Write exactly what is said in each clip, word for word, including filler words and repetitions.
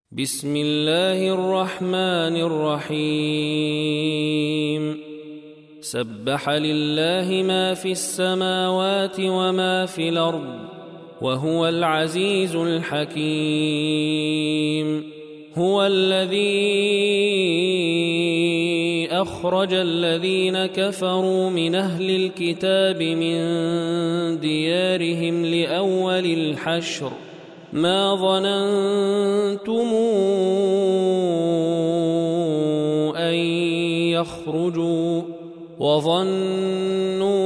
بسم الله الرحمن الرحيم سبح لله ما في السماوات وما في الأرض وهو العزيز الحكيم هو الذي أخرج الذين كفروا من أهل الكتاب من ديارهم لأول الحشر ما ظننتم أن يخرجوا وظنوا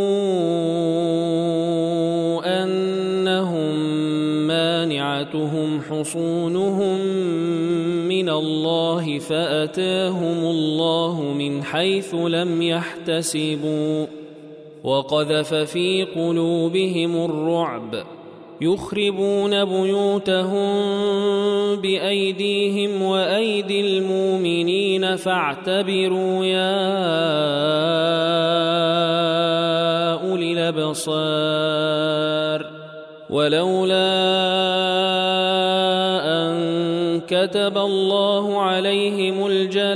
أنهم مانعتهم حصونهم من الله فأتاهم الله من حيث لم يحتسبوا وقذف في قلوبهم الرعب يخربون بيوتهم بأيديهم وأيدي المؤمنين فاعتبروا يا أولي الأبصار ولولا أن كتب الله عليهم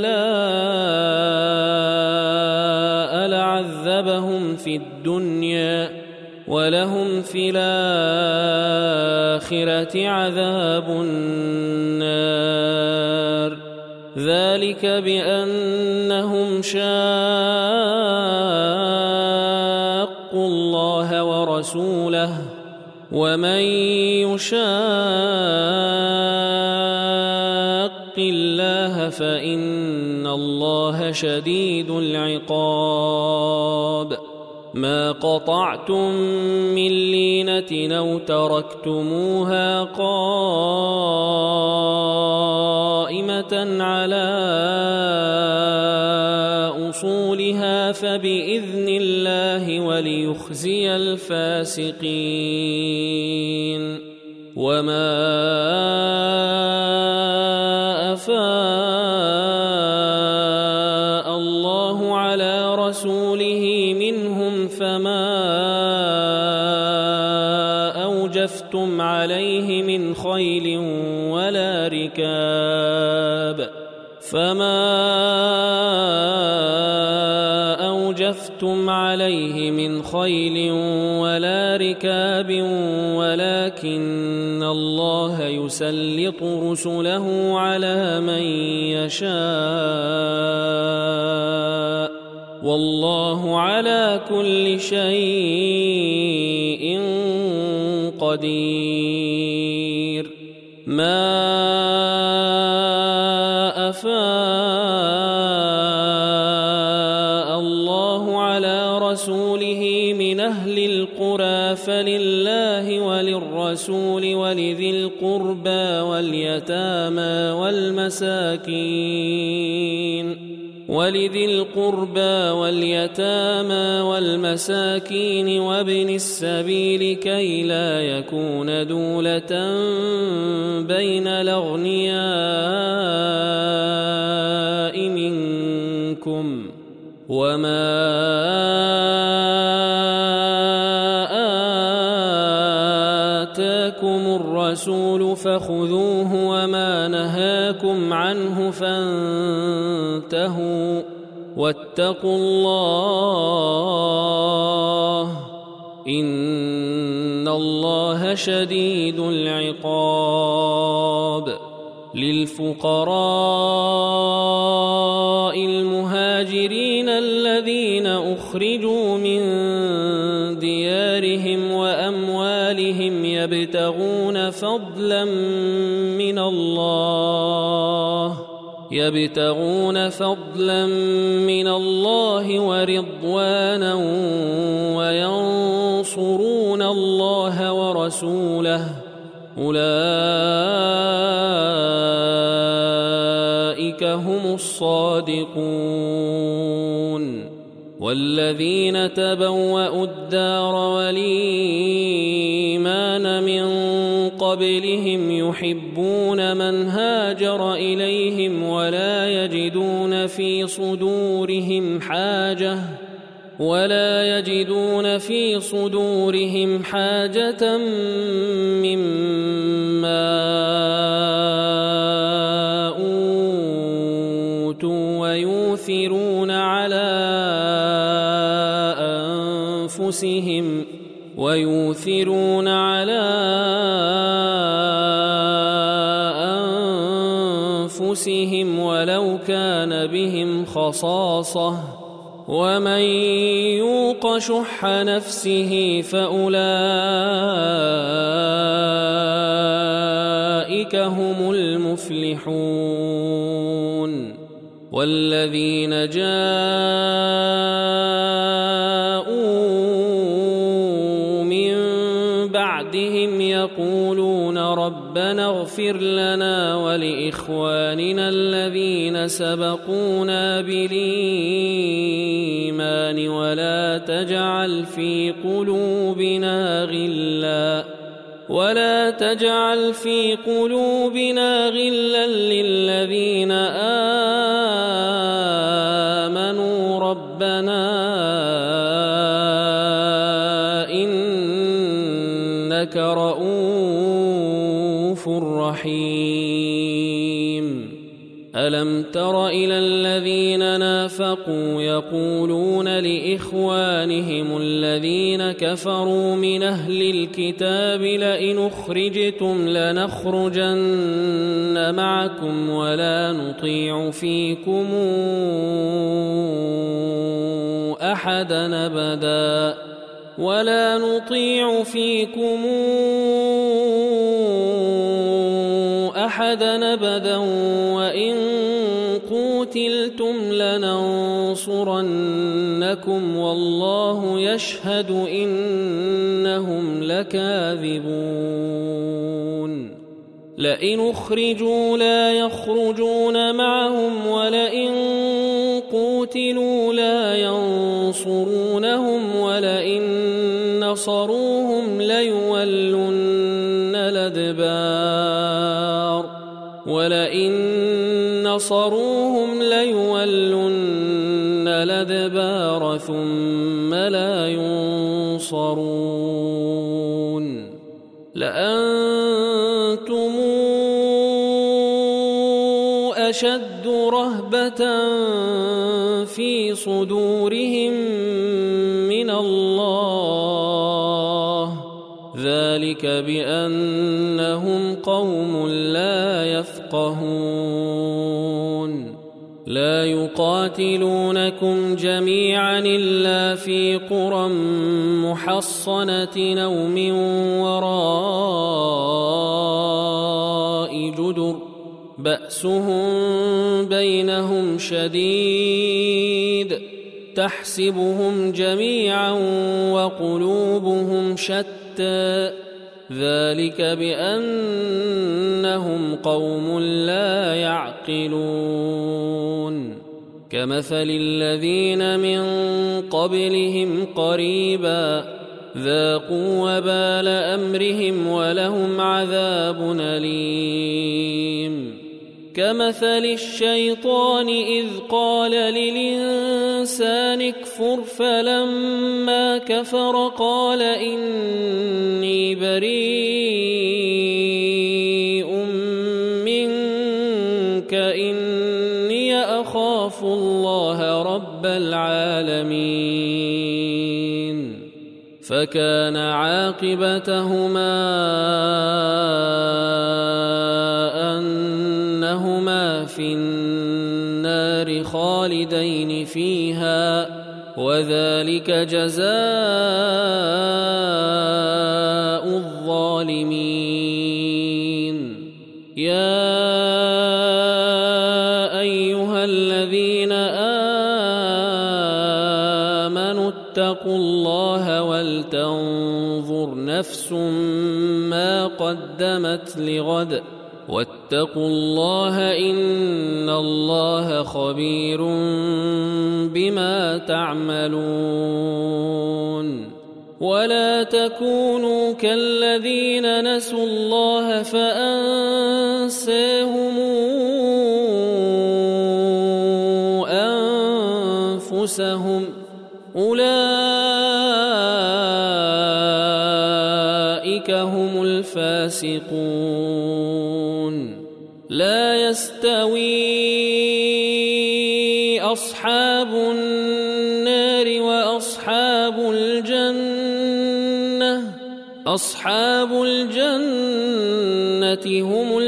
الجلاء لعذبهم في الدنيا ولهم في الآخرة عذاب النار ذلك بأنهم شاقوا الله ورسوله ومن يشاق الله فإن الله شديد العقاب ما قطعتم من لينة أو تركتموها قائمة على أصولها فبإذن الله وليخزي الفاسقين وما أفاء الله على رسوله منهم فما أوجفتم عليه من خيل ولا ركاب فما أوجفتم عليه من خيل ولا ركاب ولكن الله يسلط رسله على من يشاء والله على كل شيء قدير ما أفاء الله على رسوله من أهل القرى فلله وللرسول ولذي القربى واليتامى والمساكين ولذي القربى واليتامى والمساكين وابن السبيل كي لا يكون دولة بين الأغنياء منكم وما آتاكم الرسول فخذوه وما نهاكم عنه فانتهوا واتقوا الله إن الله شديد العقاب للفقراء المهاجرين الذين أخرجوا من ديارهم وأموالهم يبتغون فضلا من الله يبتغون فضلا من الله ورضوانا وينصرون الله ورسوله أولئك هم الصادقون والذين تبوأوا الدار والإيمان من قبلهم يحبون من هاجر إليهم ولا يجدون في صدورهم حاجة ولا يجدون في صدورهم حاجة مما أنفسهم ويؤثرون على أنفسهم ولو كان بهم خصاصة ومن يوق شح نفسه فأولئك هم المفلحون والذين جاءوا من بعدهم يقولون ربنا اغفر لنا ولإخواننا الذين سبقونا بالإيمان ولا تجعل في قلوبنا غلا ولا تجعل في قلوبنا غلا للذين آمنوا ربنا إنك رؤوف رحيم ألم تر إلى الذين نافقوا يقولون لإخوانهم الذين كفروا من أهل الكتاب لئن أخرجتم لنخرجن معكم ولا نطيع فيكم أحدا أبدا ولا نطيع فيكم أحدا أبدا وإن قوتلتم لننصرنكم والله يشهد إنهم لكاذبون لئن أخرجوا لا يخرجون معهم ولئن قوتلوا لا ينصرونهم ولئن نصروهم ليولن الأدبار ولئن نصروهم ليولن الأدبار ثم لا ينصرون لأنتم أشد رهبة في صدورهم من الله ذلك بأنهم قوم لا يفقهون لا يقاتلونكم جميعا إلا في قرى محصنة أو من وراء جدر بأسهم بينهم شديد تحسبهم جميعا وقلوبهم شتى ذلك بأنهم قوم لا يعقلون كمثل الذين من قبلهم قريبا ذاقوا وبال أمرهم ولهم عذاب أليم كمثل الشيطان إذ قال للإنسان اكفر فلما كفر قال إني بريء منك إني أخاف الله رب العالمين فكان عاقبتهما أنهما في النار خالدين فيها وذلك جزاء الظالمين يا أيها الذين آمنوا اتقوا الله ولتنظر نفس ما قدمت لغد واتقوا الله إن الله خبير بما تعملون ولا تكونوا كالذين نسوا الله فأنساهم أنفسهم أولئك هم الفاسقون لا يستوي أصحاب النار وأصحاب الجنة أصحاب الجنة هم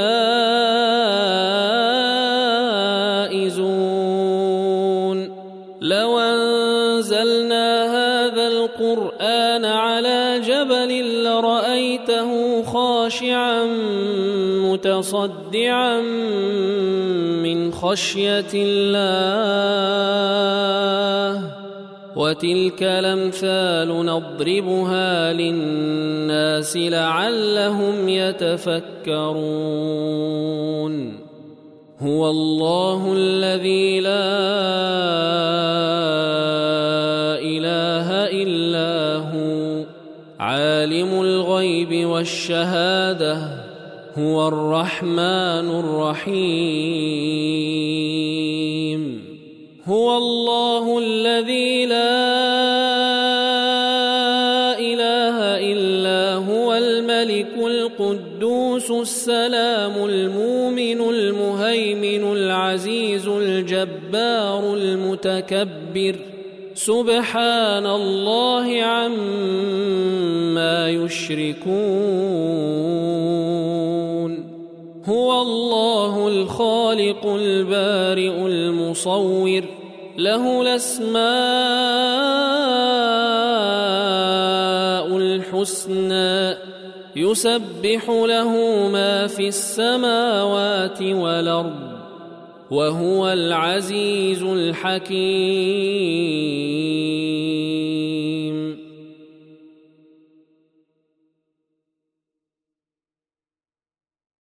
الفائزون لو أنزلنا هذا القرآن على جبل لرأيته خاشعا متصدعا من خشية الله وتلك الأمثال نضربها للناس لعلهم يتفكرون هو الله الذي لا إله إلا هو عالم الغيب والشهادة هو الرحمن الرحيم هو الله الذي لا إله إلا هو الملك القدوس السلام المؤمن المهيمن العزيز الجبار المتكبر سبحان الله عما يشركون هو الله الخالق البارئ المصور له الأسماء الحسنى يسبح له ما في السماوات والأرض وهو العزيز الحكيم